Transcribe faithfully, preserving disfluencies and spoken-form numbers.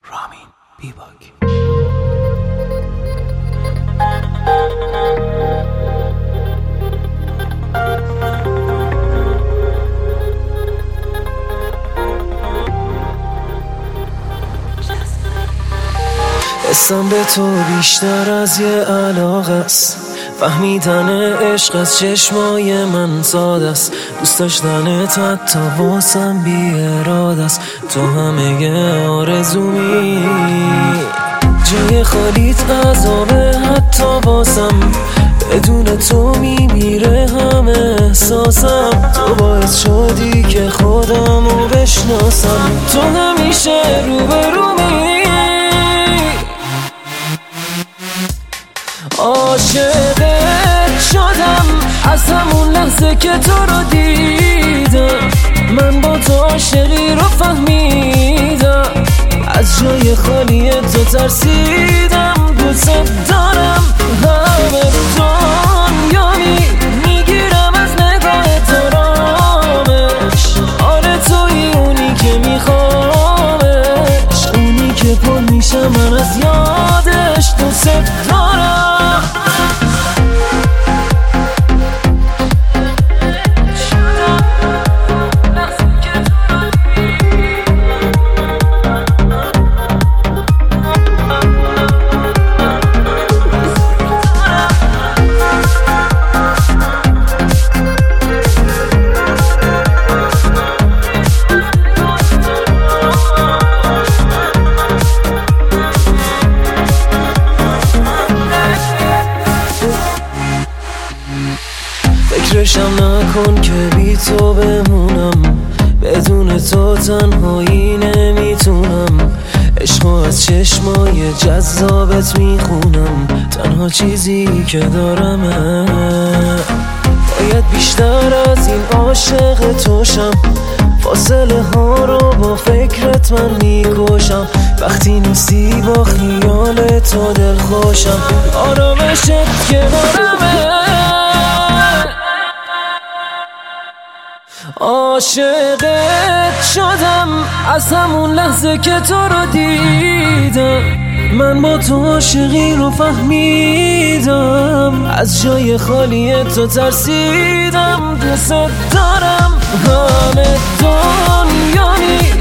رامین بیباک. حسم به تو بیشتر از یه علاقه است، فهمیدن عشق از چشمای من ساده است، دوست داشتنت حتی واسم بی اراده است، تو همه یه آرزومی، جای خالیت عذابه حتی واسم، بدون تو میمیره همه احساسم، تو باعث شدی که خودمو بشناسم، تو همیشه روبرومی، عاشقت شدم از همون لحظه که تو رو دیدم، من با تو عاشقی رو فهمیدم، از جای خالی تو ترسیدم، دوست دارم همه دنیا میگیرم از نگاه تو رامش، آره توی اونی که میخوامش، اونی که پر میشه من از یادش، دوست دارم. فکرشم نکن که بی تو بمونم، بدون تو تنهایی نمیتونم، عشقو از چشمای جذابت میخونم، تنها چیزی که دارمه، باید بیشتر از این عاشق توشم، فاصله ها رو با فکرت من میکشم، وقتی نیستی با خیال تو دل خوشم، آرامشت کنارمه، عاشقت شدم از همون لحظه که تو رو دیدم، من با تو عاشقی رو فهمیدم، از جای خالی تو ترسیدم، دوست دارم همه دنیا